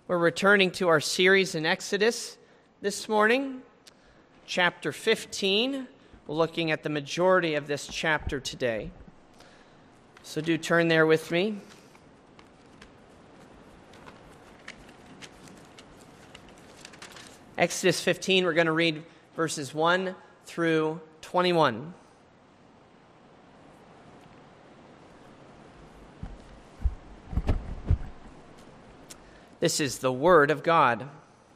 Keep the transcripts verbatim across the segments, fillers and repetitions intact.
We're returning to our series in Exodus this morning, chapter fifteen. We're looking at the majority of this chapter today. So do turn there with me. Exodus fifteen, we're going to read verses one through twenty-one. This is the word of God.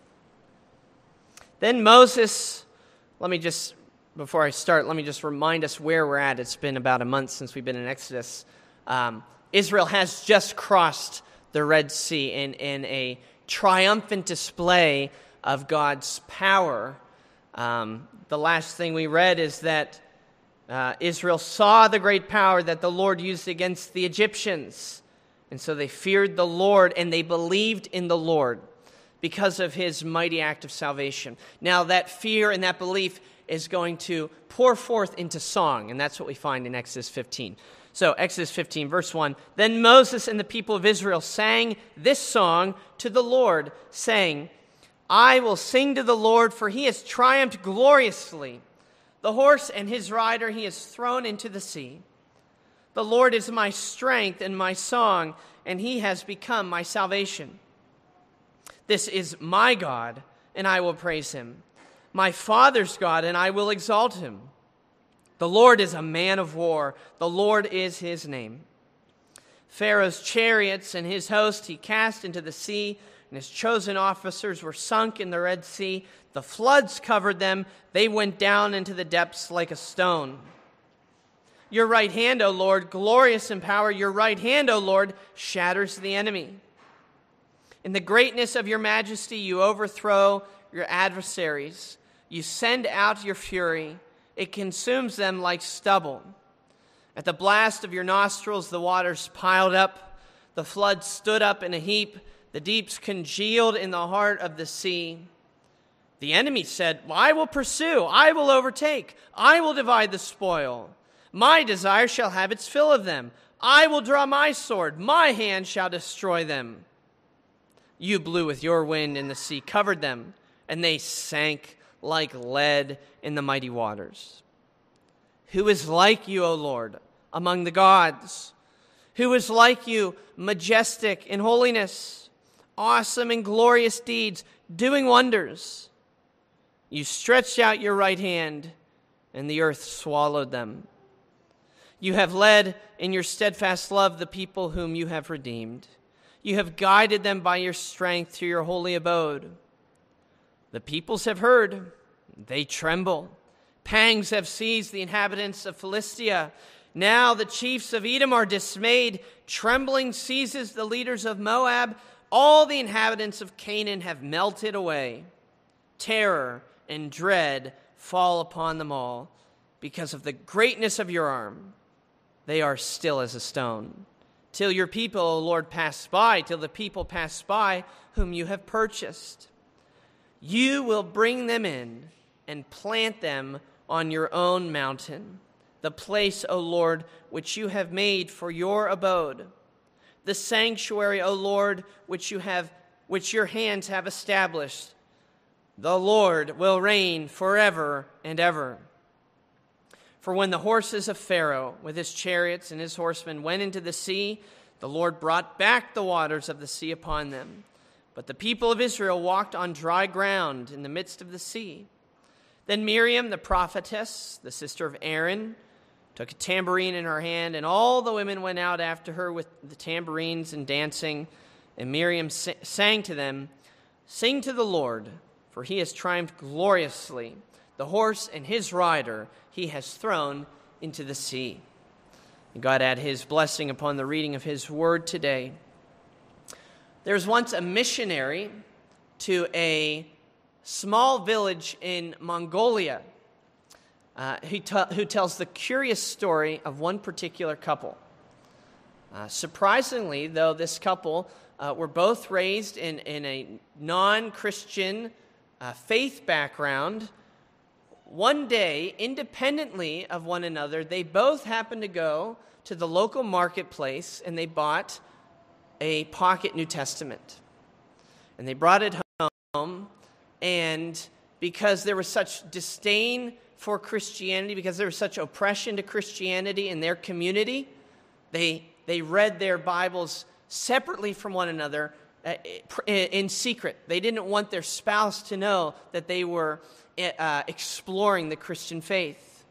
Then Moses, let me just, before I start, let me just remind us where we're at. It's been about a month since we've been in Exodus. Um, Israel has just crossed the Red Sea in, in a triumphant display of God's power. Um, the last thing we read is that uh, Israel saw the great power that the Lord used against the Egyptians. And so they feared the Lord and they believed in the Lord because of his mighty act of salvation. Now that fear and that belief is going to pour forth into song, and that's what we find in Exodus fifteen. So Exodus fifteen, verse one, Then Moses and the people of Israel sang this song to the Lord, saying, I will sing to the Lord, for he has triumphed gloriously. The horse and his rider he has thrown into the sea. The Lord is my strength and my song, and he has become my salvation. This is my God, and I will praise him. My father's God, and I will exalt him. The Lord is a man of war. The Lord is his name. Pharaoh's chariots and his host he cast into the sea, and his chosen officers were sunk in the Red Sea. The floods covered them. They went down into the depths like a stone. Your right hand, O Lord, glorious in power, your right hand, O Lord, shatters the enemy. In the greatness of your majesty, you overthrow your adversaries. You send out your fury. It consumes them like stubble. At the blast of your nostrils, the waters piled up. The floods stood up in a heap. The deeps congealed in the heart of the sea. The enemy said, well, I will pursue. I will overtake. I will divide the spoil. My desire shall have its fill of them. I will draw my sword. My hand shall destroy them. You blew with your wind, and the sea covered them, and they sank like lead in the mighty waters. Who is like you, O Lord, among the gods? Who is like you, majestic in holiness, awesome in glorious deeds, doing wonders? You stretched out your right hand, and the earth swallowed them. You have led in your steadfast love the people whom you have redeemed. You have guided them by your strength to your holy abode. The peoples have heard, they tremble. Pangs have seized the inhabitants of Philistia. Now the chiefs of Edom are dismayed. Trembling seizes the leaders of Moab. All the inhabitants of Canaan have melted away. Terror and dread fall upon them all because of the greatness of your arm. They are still as a stone. Till your people, O Lord, pass by, till the people pass by whom you have purchased. You will bring them in and plant them on your own mountain, the place, O Lord, which you have made for your abode, the sanctuary, O Lord, which you have, which your hands have established. The Lord will reign forever and ever. For when the horses of Pharaoh with his chariots and his horsemen went into the sea, the Lord brought back the waters of the sea upon them. But the people of Israel walked on dry ground in the midst of the sea. Then Miriam, the prophetess, the sister of Aaron, took a tambourine in her hand, and all the women went out after her with the tambourines and dancing. And Miriam sang to them, Sing to the Lord, for he has triumphed gloriously. The horse and his rider he has thrown into the sea. And God add his blessing upon the reading of his word today. There was once a missionary to a small village in Mongolia uh, who, t- who tells the curious story of one particular couple. Uh, surprisingly, though, this couple uh, were both raised in, in a non-Christian uh, faith background. One day, independently of one another, they both happened to go to the local marketplace and they bought a pocket New Testament. And they brought it home, and because there was such disdain for Christianity, because there was such oppression to Christianity in their community, they they read their Bibles separately from one another uh, in secret. They didn't want their spouse to know that they were uh, exploring the Christian faith.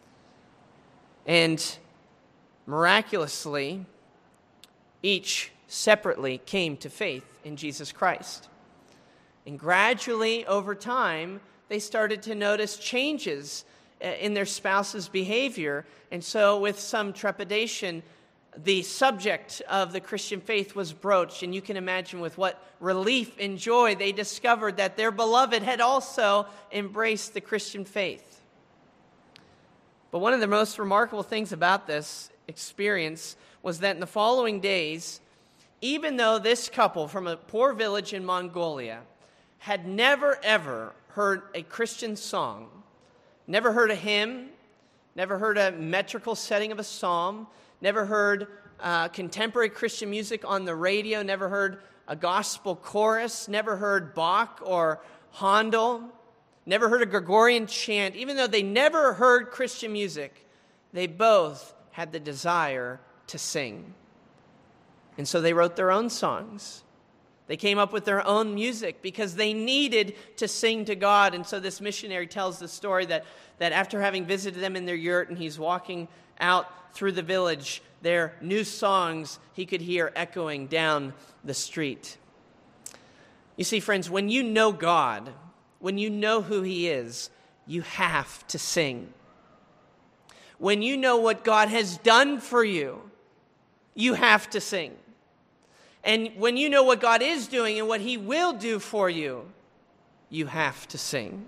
And miraculously, each separately came to faith in Jesus Christ. And gradually, over time, they started to notice changes in their spouse's behavior. And so, with some trepidation, the subject of the Christian faith was broached. And you can imagine with what relief and joy they discovered that their beloved had also embraced the Christian faith. But one of the most remarkable things about this experience was that in the following days, even though this couple from a poor village in Mongolia had never, ever heard a Christian song, never heard a hymn, never heard a metrical setting of a psalm, never heard uh, contemporary Christian music on the radio, never heard a gospel chorus, never heard Bach or Handel, never heard a Gregorian chant, even though they never heard Christian music, they both had the desire to sing. And so they wrote their own songs. They came up with their own music because they needed to sing to God. And so this missionary tells the story that, that after having visited them in their yurt and he's walking out through the village, their new songs he could hear echoing down the street. You see, friends, when you know God, when you know who He is, you have to sing. When you know what God has done for you, you have to sing. And when you know what God is doing and what He will do for you, you have to sing.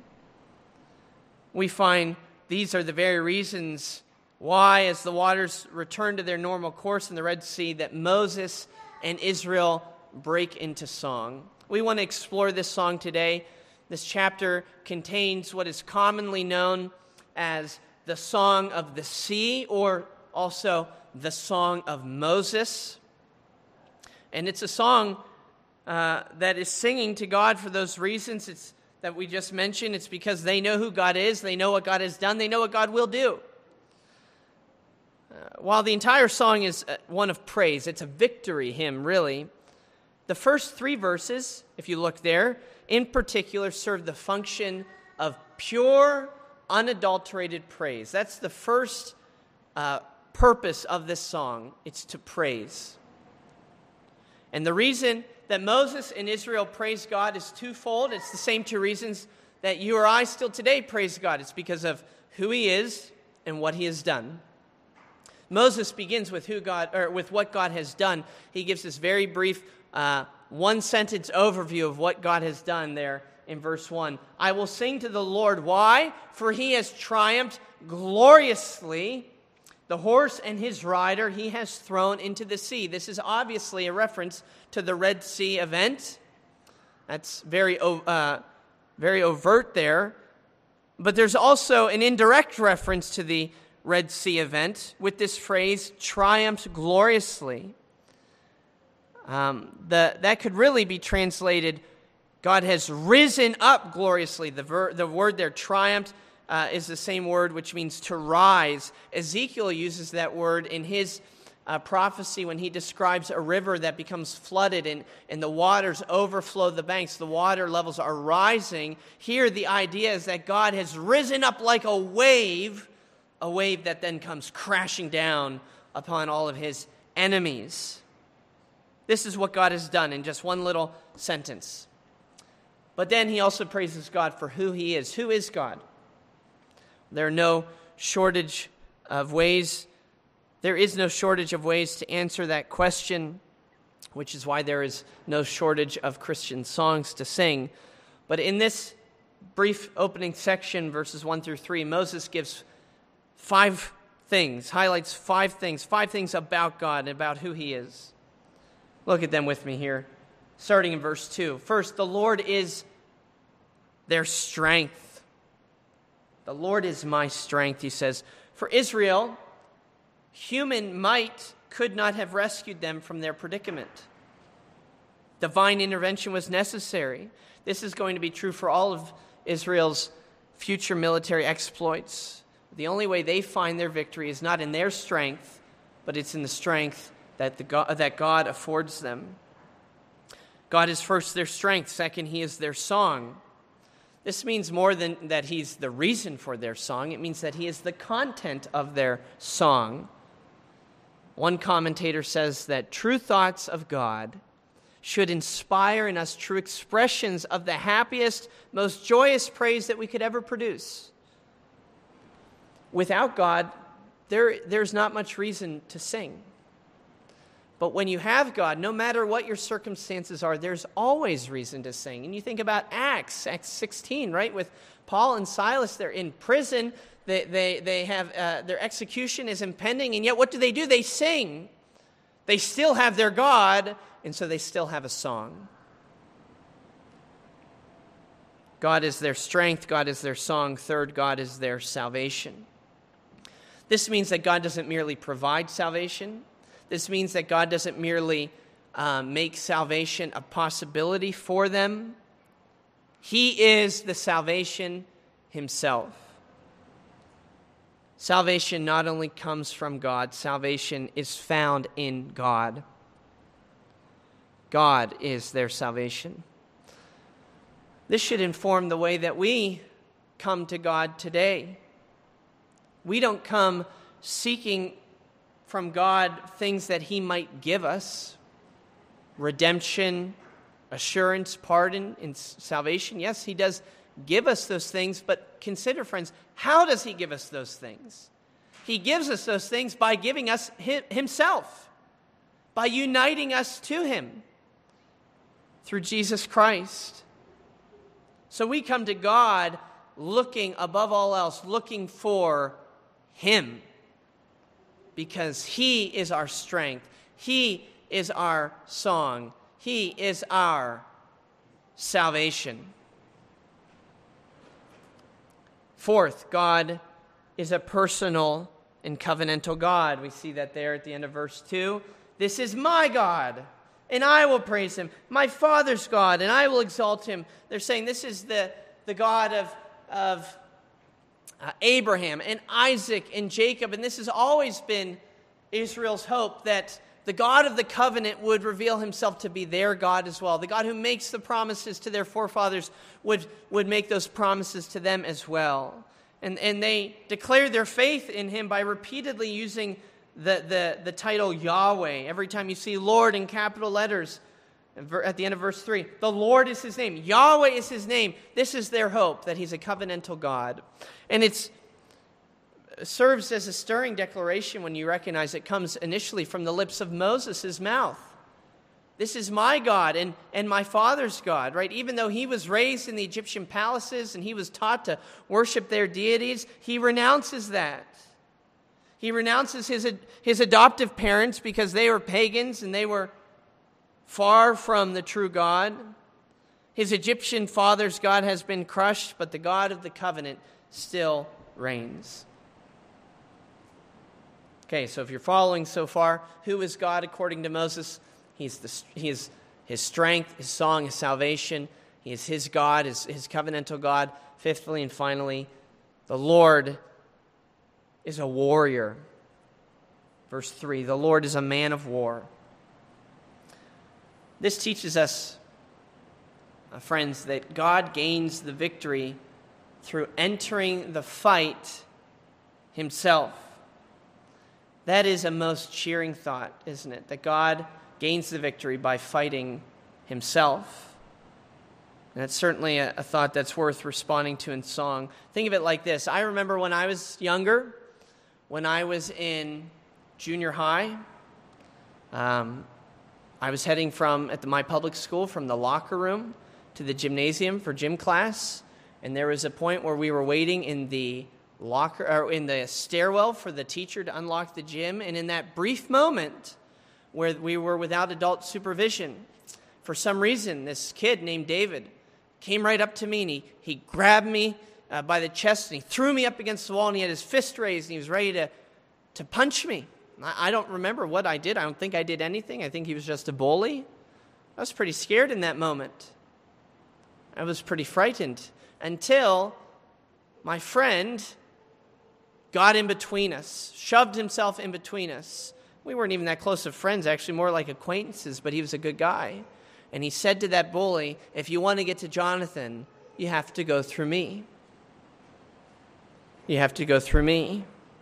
We find these are the very reasons why, as the waters return to their normal course in the Red Sea, that Moses and Israel break into song. We want to explore this song today. This chapter contains what is commonly known as the Song of the Sea, or also the Song of Moses. And it's a song uh, that is singing to God for those reasons it's, that we just mentioned. It's because they know who God is, they know what God has done, they know what God will do. Uh, while the entire song is one of praise, it's a victory hymn, really. The first three verses, if you look there, in particular serve the function of pure, unadulterated praise. That's the first uh, purpose of this song. It's to praise. And the reason that Moses and Israel praise God is twofold. It's the same two reasons that you or I still today praise God. It's because of who He is and what He has done. Moses begins with who God, or with what God has done. He gives this very brief uh, one-sentence overview of what God has done there in verse one. I will sing to the Lord. Why? For He has triumphed gloriously. The horse and his rider He has thrown into the sea. This is obviously a reference to the Red Sea event. That's very, uh, very overt there. But there's also an indirect reference to the Red Sea event with this phrase, triumphed gloriously. Um, the, that could really be translated, God has risen up gloriously. The, ver, the word there, triumphed, uh, is the same word which means to rise. Ezekiel uses that word in his uh, prophecy when he describes a river that becomes flooded and, and the waters overflow the banks. The water levels are rising. Here the idea is that God has risen up like a wave, a wave that then comes crashing down upon all of His enemies. This is what God has done in just one little sentence. But then he also praises God for who He is. Who is God? There are no shortage of ways. There is no shortage of ways to answer that question, which is why there is no shortage of Christian songs to sing. But in this brief opening section, verses one through three, Moses gives five things, highlights five things, five things about God and about who He is. Look at them with me here, starting in verse two. First, the Lord is their strength. The Lord is my strength, he says. For Israel, human might could not have rescued them from their predicament. Divine intervention was necessary. This is going to be true for all of Israel's future military exploits. The only way they find their victory is not in their strength, but it's in the strength that, the God, that God affords them. God is first their strength. Second, he is their song. This means more than that he's the reason for their song. It means that he is the content of their song. One commentator says that true thoughts of God should inspire in us true expressions of the happiest, most joyous praise that we could ever produce. Without God, there, there's not much reason to sing. But when you have God, no matter what your circumstances are, there's always reason to sing. And you think about Acts, Acts sixteen, right? With Paul and Silas, they're in prison. They, they, they have, uh, their execution is impending. And yet what do they do? They sing. They still have their God, and so they still have a song. God is their strength. God is their song. Third, God is their salvation. This means that God doesn't merely provide salvation. This means that God doesn't merely uh, make salvation a possibility for them. He is the salvation himself. Salvation not only comes from God, salvation is found in God. God is their salvation. This should inform the way that we come to God today. We don't come seeking from God things that he might give us. Redemption, assurance, pardon, and salvation. Yes, he does give us those things, but consider, friends, how does he give us those things? He gives us those things by giving us himself, by uniting us to him through Jesus Christ. So we come to God looking above all else, looking for him, because he is our strength. He is our song. He is our salvation. Fourth, God is a personal and covenantal God. We see that there at the end of verse two. This is my God, and I will praise him. My Father's God, and I will exalt him. They're saying this is the, the God of, of uh, Abraham and Isaac and Jacob. And this has always been Israel's hope, that the God of the covenant would reveal himself to be their God as well. The God who makes the promises to their forefathers would, would make those promises to them as well. And, and they declare their faith in him by repeatedly using the, the, the title Yahweh. Every time you see Lord in capital letters at the end of verse three, the Lord is his name. Yahweh is his name. This is their hope, that he's a covenantal God. And it's serves as a stirring declaration when you recognize it comes initially from the lips of Moses' mouth. This is my God and, and my father's God, right? Even though he was raised in the Egyptian palaces and he was taught to worship their deities, he renounces that. He renounces his, his adoptive parents because they were pagans and they were far from the true God. His Egyptian father's God has been crushed, but the God of the covenant still reigns. Okay, so if you're following so far, who is God according to Moses? He's the, he is his strength, his song, his salvation. He is his God, his, his covenantal God. Fifthly and finally, the Lord is a warrior. Verse three, the Lord is a man of war. This teaches us, uh, friends, that God gains the victory through entering the fight himself. That is a most cheering thought, isn't it? That God gains the victory by fighting himself. And that's certainly a, a thought that's worth responding to in song. Think of it like this. I remember when I was younger, when I was in junior high, um, I was heading from, at the, my public school, from the locker room to the gymnasium for gym class. And there was a point where we were waiting in the locker or in the stairwell for the teacher to unlock the gym, and in that brief moment where we were without adult supervision, for some reason this kid named David came right up to me and he, he grabbed me uh, by the chest and he threw me up against the wall, and he had his fist raised and he was ready to to punch me. I, I don't remember what I did. I don't think I did anything. I think he was just a bully. I was pretty scared in that moment. I was pretty frightened until my friend got in between us, shoved himself in between us. We weren't even that close of friends, actually more like acquaintances, but he was a good guy. And he said to that bully, if you want to get to Jonathan, you have to go through me. You have to go through me.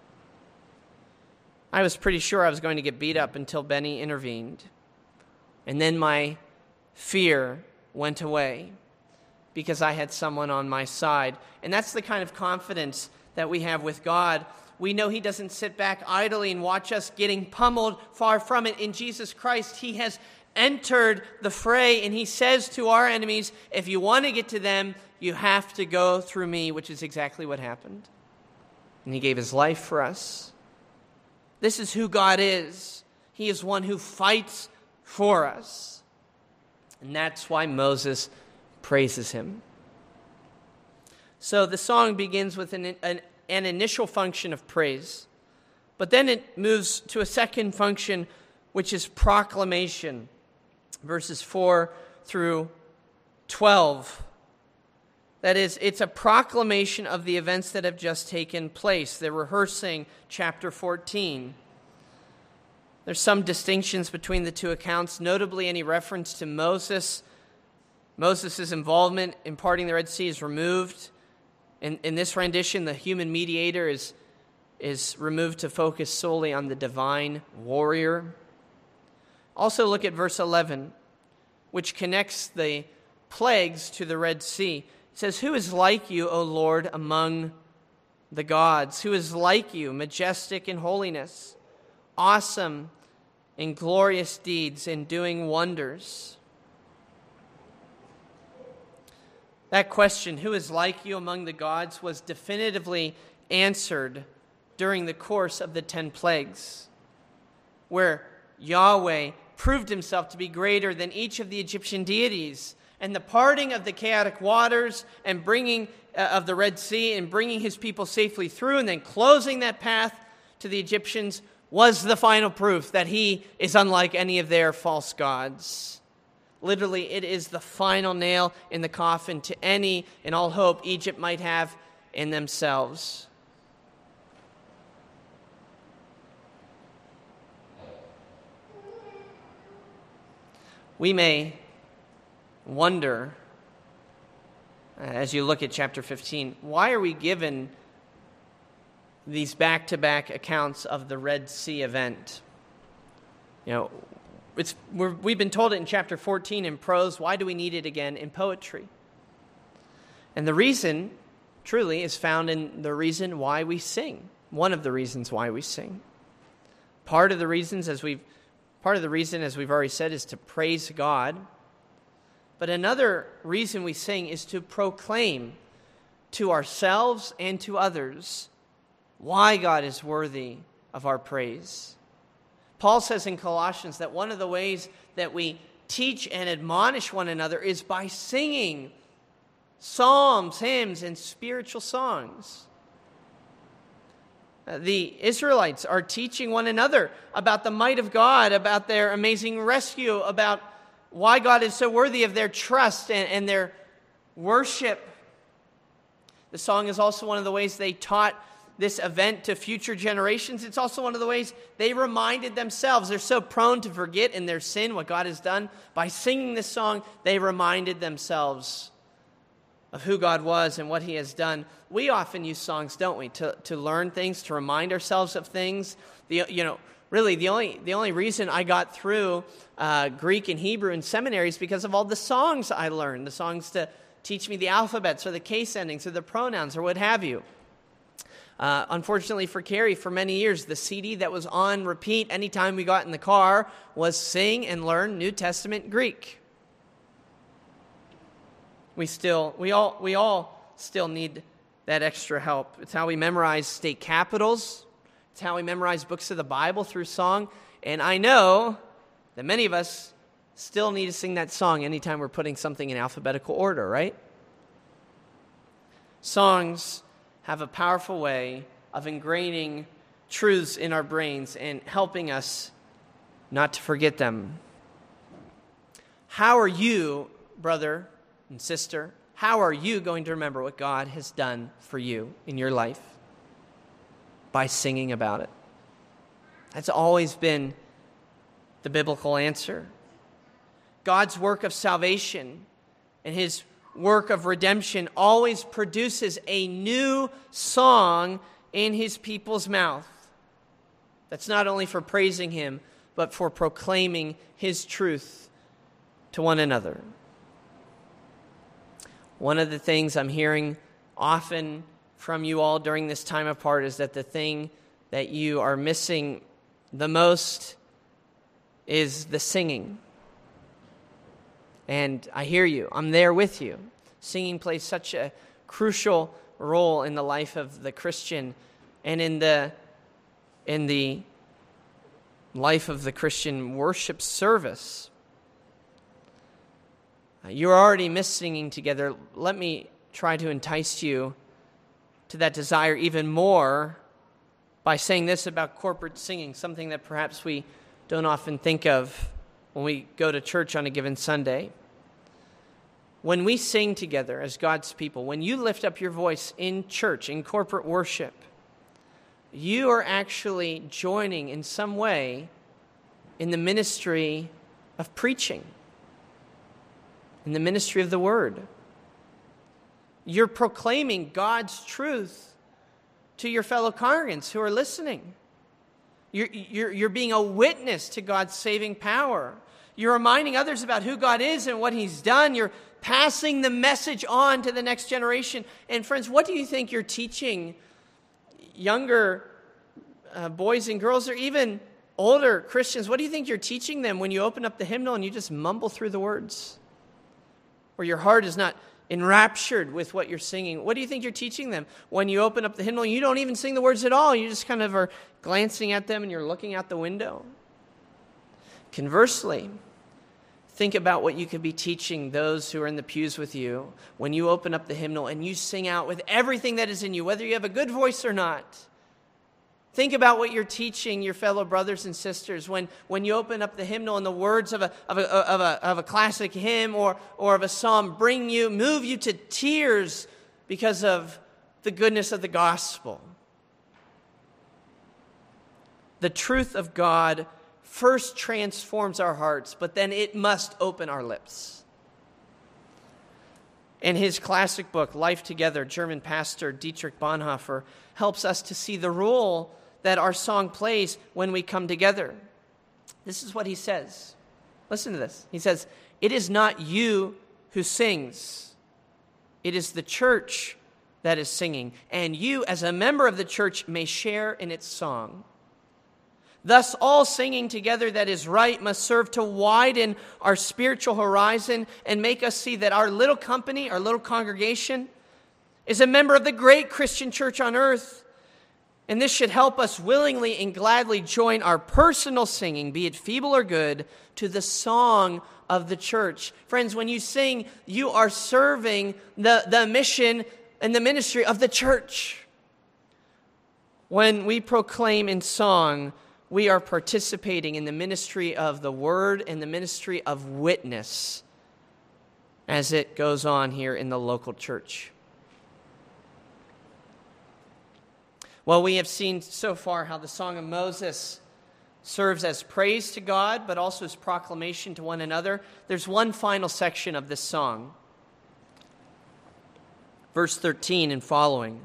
I was pretty sure I was going to get beat up until Benny intervened. And then my fear went away because I had someone on my side. And that's the kind of confidence that we have with God. We know he doesn't sit back idly and watch us getting pummeled. Far from it. In Jesus Christ, he has entered the fray, and he says to our enemies, if you want to get to them, you have to go through me, which is exactly what happened. And he gave his life for us. This is who God is. He is one who fights for us. And that's why Moses praises him. So the song begins with an, an, an initial function of praise, but then it moves to a second function, which is proclamation. Verses four through twelve. That is, it's a proclamation of the events that have just taken place. They're rehearsing chapter fourteen. There's some distinctions between the two accounts, notably any reference to Moses. Moses' involvement in parting the Red Sea is removed. In, in this rendition, the human mediator is, is removed to focus solely on the divine warrior. Also look at verse eleven, which connects the plagues to the Red Sea. It says, who is like you, O Lord, among the gods? Who is like you, majestic in holiness, awesome in glorious deeds, in doing wonders? That question, who is like you among the gods, was definitively answered during the course of the ten plagues, where Yahweh proved himself to be greater than each of the Egyptian deities. And the parting of the chaotic waters and bringing uh, of the Red Sea and bringing his people safely through and then closing that path to the Egyptians was the final proof that he is unlike any of their false gods. Literally, it is the final nail in the coffin to any and all hope Egypt might have in themselves. We may wonder, as you look at chapter fifteen, why are we given these back-to-back accounts of the Red Sea event? You know, it's we're, we've been told it in chapter fourteen in prose. Why do we need it again in poetry? And the reason, truly, is found in the reason why we sing. One of the reasons why we sing. Part of the reasons, as we've Part of the reason, as we've already said, is to praise God. But another reason we sing is to proclaim to ourselves and to others why God is worthy of our praise. Paul says in Colossians that one of the ways that we teach and admonish one another is by singing psalms, hymns, and spiritual songs. The Israelites are teaching one another about the might of God, about their amazing rescue, about why God is so worthy of their trust and, and their worship. The song is also one of the ways they taught this event to future generations. It's also one of the ways they reminded themselves. They're so prone to forget in their sin what God has done. By singing this song, they reminded themselves of who God was and what he has done. We often use songs, don't we, to, to learn things, to remind ourselves of things. The, you know, really, the only the only reason I got through uh, Greek and Hebrew in seminary is because of all the songs I learned, the songs to teach me the alphabets or the case endings or the pronouns or what have you. Uh, unfortunately for Carrie, for many years, the C D that was on repeat anytime we got in the car was Sing and Learn New Testament Greek. We still, we all, we all still need that extra help. It's how we memorize state capitals. It's how we memorize books of the Bible through song. And I know that many of us still need to sing that song anytime we're putting something in alphabetical order, right? Songs have a powerful way of ingraining truths in our brains and helping us not to forget them. how are you, brother and sister, how are you going to remember what God has done for you in your life? By singing about it. That's always been the biblical answer. God's work of salvation and his work of redemption always produces a new song in his people's mouth. That's not only for praising him, but for proclaiming his truth to one another. One of the things I'm hearing often from you all during this time apart is that the thing that you are missing the most is the singing. And I hear you. I'm there with you. Singing plays such a crucial role in the life of the Christian and in the in the life of the Christian worship service. You're already missing singing together. Let me try to entice you to that desire even more by saying this about corporate singing, something that perhaps we don't often think of when we go to church on a given Sunday. When we sing together as God's people, when you lift up your voice in church, in corporate worship, you are actually joining in some way in the ministry of preaching, in the ministry of the word. You're proclaiming God's truth to your fellow congregants who are listening. You're, you're, you're being a witness to God's saving power. You're reminding others about who God is and what he's done. You're passing the message on to the next generation. And friends, what do you think you're teaching younger uh, boys and girls, or even older Christians? What do you think you're teaching them when you open up the hymnal and you just mumble through the words? Or your heart is not enraptured with what you're singing. What do you think you're teaching them when you open up the hymnal and you don't even sing the words at all? You just kind of are glancing at them and you're looking out the window. Conversely, think about what you could be teaching those who are in the pews with you when you open up the hymnal and you sing out with everything that is in you, whether you have a good voice or not. Think about what you're teaching your fellow brothers and sisters when, when you open up the hymnal and the words of a, of a, of a, of a classic hymn or, or of a psalm bring you, move you to tears because of the goodness of the gospel. The truth of God first transforms our hearts, but then it must open our lips. In his classic book, Life Together, German pastor Dietrich Bonhoeffer helps us to see the role that our song plays when we come together. This is what he says. Listen to this. He says, "It is not you who sings. It is the church that is singing, and you as a member of the church may share in its song. Thus, all singing together that is right must serve to widen our spiritual horizon and make us see that our little company, our little congregation, is a member of the great Christian church on earth. And this should help us willingly and gladly join our personal singing, be it feeble or good, to the song of the church." Friends, when you sing, you are serving the, the mission and the ministry of the church. When we proclaim in song, we are participating in the ministry of the word and the ministry of witness as it goes on here in the local church. Well, we have seen so far how the Song of Moses serves as praise to God, but also as proclamation to one another. There's one final section of this song, verse thirteen and following.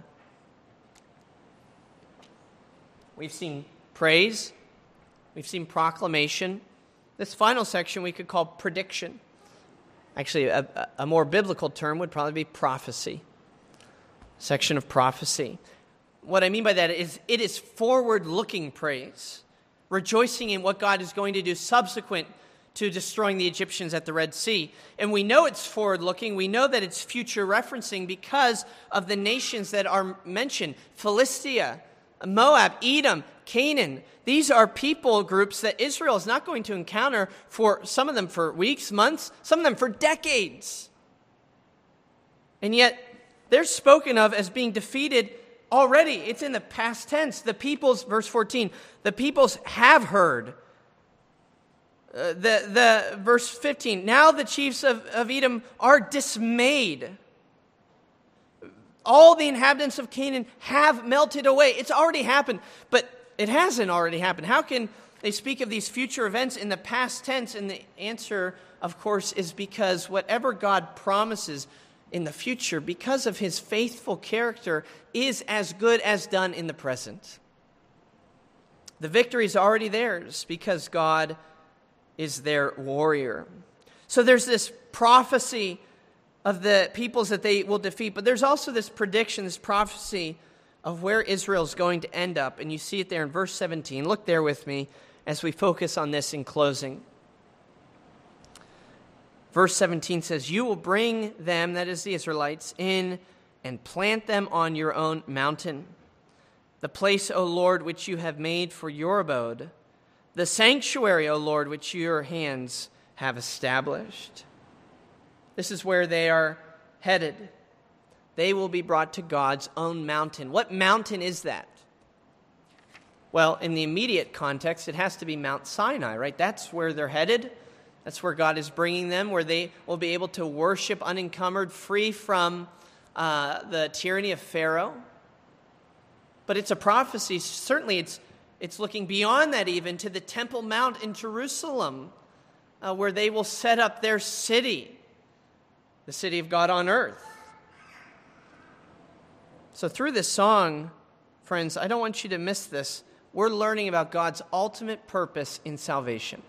We've seen praise, we've seen proclamation. This final section we could call prediction. Actually, a, a more biblical term would probably be prophecy. Section of prophecy. What I mean by that is it is forward-looking praise, rejoicing in what God is going to do subsequent to destroying the Egyptians at the Red Sea. And we know it's forward-looking. We know that it's future referencing because of the nations that are mentioned. Philistia, Moab, Edom, Canaan. These are people groups that Israel is not going to encounter for some of them for weeks, months, some of them for decades. And yet they're spoken of as being defeated already. It's in the past tense. The peoples, verse fourteen, the peoples have heard Uh, the, the verse fifteen, now the chiefs of, of Edom are dismayed. All the inhabitants of Canaan have melted away. It's already happened, but it hasn't already happened. How can they speak of these future events in the past tense? And the answer, of course, is because whatever God promises in the future, because of his faithful character, is as good as done in the present. The victory is already theirs because God is their warrior. So there's this prophecy of the peoples that they will defeat, but there's also this prediction, this prophecy of where Israel's going to end up. And you see it there in verse seventeen. Look there with me as we focus on this in closing. Verse seventeen says, you will bring them, that is the Israelites, in and plant them on your own mountain, the place, O Lord, which you have made for your abode, the sanctuary, O Lord, which your hands have established. This is where they are headed. They will be brought to God's own mountain. What mountain is that? Well, in the immediate context, it has to be Mount Sinai, right? That's where they're headed. That's where God is bringing them, where they will be able to worship unencumbered, free from uh, the tyranny of Pharaoh. But it's a prophecy. Certainly, it's it's looking beyond that even to the Temple Mount in Jerusalem, uh, where they will set up their city, the city of God on earth. So through this song, friends, I don't want you to miss this. We're learning about God's ultimate purpose in salvation.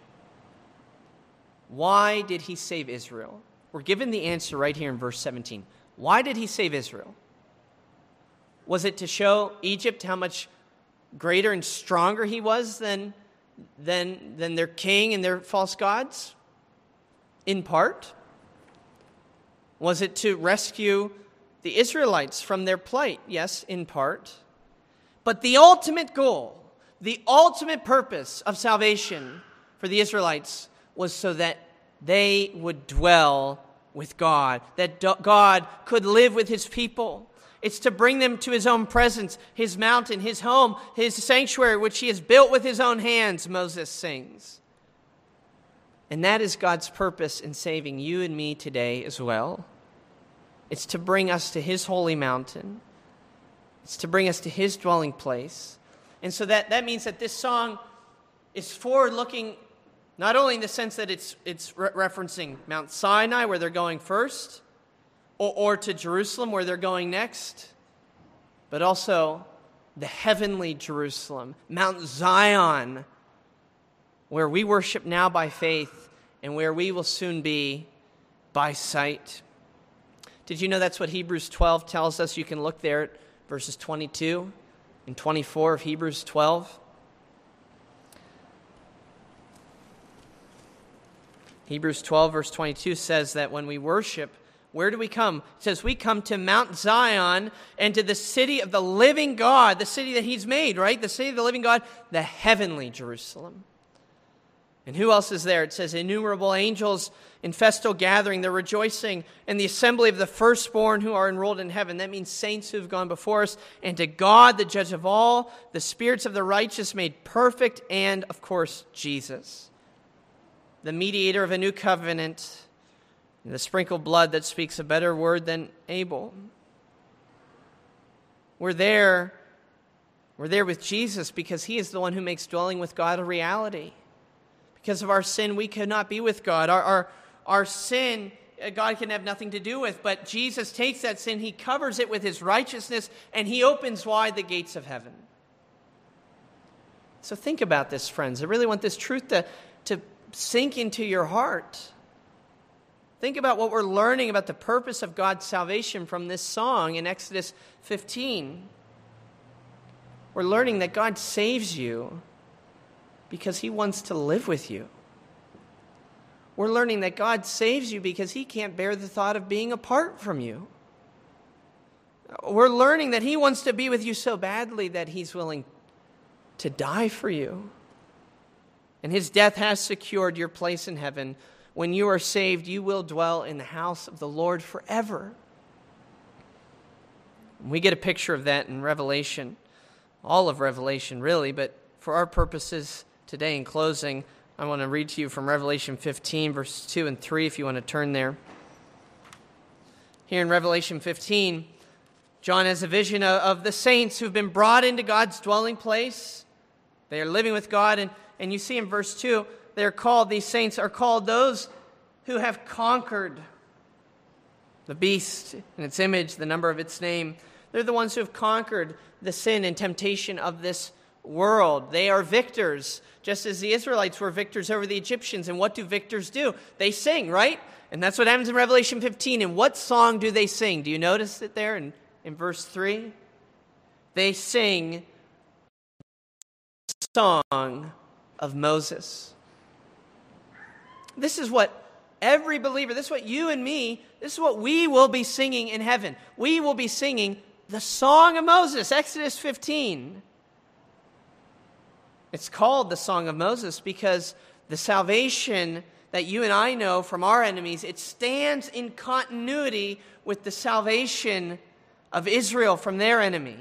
Why did he save Israel? We're given the answer right here in verse seventeen. Why did he save Israel? Was it to show Egypt how much greater and stronger he was than, than, than their king and their false gods? In part. Was it to rescue the Israelites from their plight? Yes, in part. But the ultimate goal, the ultimate purpose of salvation for the Israelites was so that they would dwell with God, that God could live with his people. It's to bring them to his own presence, his mountain, his home, his sanctuary, which he has built with his own hands, Moses sings. And that is God's purpose in saving you and me today as well. It's to bring us to his holy mountain. It's to bring us to his dwelling place. And so that, that means that this song is forward-looking, not only in the sense that it's, it's re- referencing Mount Sinai, where they're going first, or, or to Jerusalem, where they're going next, but also the heavenly Jerusalem, Mount Zion, where we worship now by faith and where we will soon be by sight. Did you know that's what Hebrews twelve tells us? You can look there at verses twenty-two and twenty-four of Hebrews twelve. Hebrews twelve, verse twenty-two says that when we worship, where do we come? It says we come to Mount Zion and to the city of the living God, the city that he's made, right? The city of the living God, the heavenly Jerusalem. And who else is there? It says innumerable angels in festal gathering, they're rejoicing in the assembly of the firstborn who are enrolled in heaven. That means saints who have gone before us. And to God, the judge of all, the spirits of the righteous made perfect, and, of course, Jesus, the mediator of a new covenant, the sprinkled blood that speaks a better word than Abel. We're there, we're there with Jesus because he is the one who makes dwelling with God a reality. Because of our sin, we cannot be with God. Our, our, our sin, God can have nothing to do with, but Jesus takes that sin, he covers it with his righteousness, and he opens wide the gates of heaven. So think about this, friends. I really want this truth to, to sink into your heart. Think about what we're learning about the purpose of God's salvation from this song in Exodus fifteen. We're learning that God saves you because he wants to live with you. We're learning that God saves you because he can't bear the thought of being apart from you. We're learning that he wants to be with you so badly that he's willing to die for you. And his death has secured your place in heaven. When you are saved, you will dwell in the house of the Lord forever. We get a picture of that in Revelation, all of Revelation really, but for our purposes today in closing, I want to read to you from Revelation fifteen, verses two and three, if you want to turn there. Here in Revelation fifteen, John has a vision of, of the saints who've been brought into God's dwelling place. They are living with God, and, and you see in verse two, they're called, these saints are called those who have conquered the beast and its image, the number of its name. They're the ones who have conquered the sin and temptation of this world. They are victors, just as the Israelites were victors over the Egyptians. And what do victors do? They sing, right? And that's what happens in Revelation fifteen. And what song do they sing? Do you notice it there in, in verse three? They sing the song of Moses. This is what every believer, this is what you and me, this is what we will be singing in heaven. We will be singing the song of Moses, Exodus fifteen. It's called the Song of Moses because the salvation that you and I know from our enemies, it stands in continuity with the salvation of Israel from their enemy.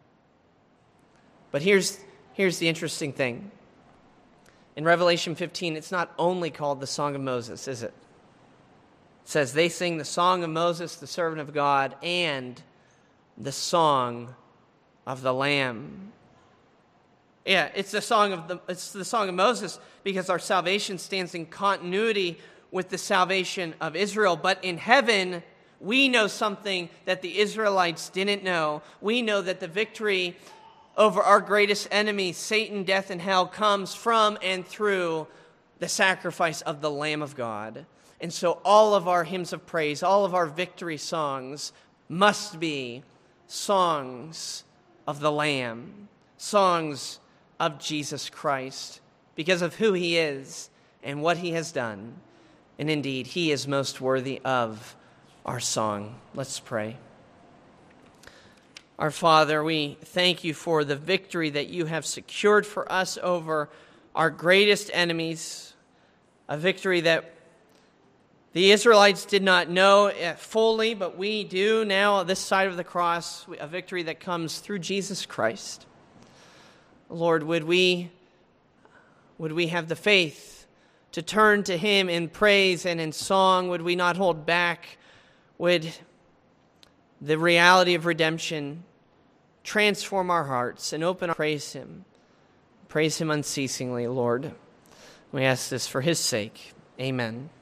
But here's, here's the interesting thing. In Revelation fifteen, it's not only called the Song of Moses, is it? It says they sing the song of Moses, the servant of God, and the song of the Lamb. Yeah, it's the song of the it's the song of Moses because our salvation stands in continuity with the salvation of Israel. But in heaven, we know something that the Israelites didn't know. We know that the victory over our greatest enemy, Satan, death, and hell, comes from and through the sacrifice of the Lamb of God. And so all of our hymns of praise, all of our victory songs must be songs of the Lamb, songs of Jesus Christ, because of who he is and what he has done. And indeed, he is most worthy of our song. Let's pray. Our Father, we thank you for the victory that you have secured for us over our greatest enemies, a victory that the Israelites did not know fully, but we do now on this side of the cross, a victory that comes through Jesus Christ. Lord, would we, would we have the faith to turn to him in praise and in song? Would we not hold back? Would the reality of redemption transform our hearts and open our praise him? Praise him unceasingly, Lord. We ask this for his sake. Amen.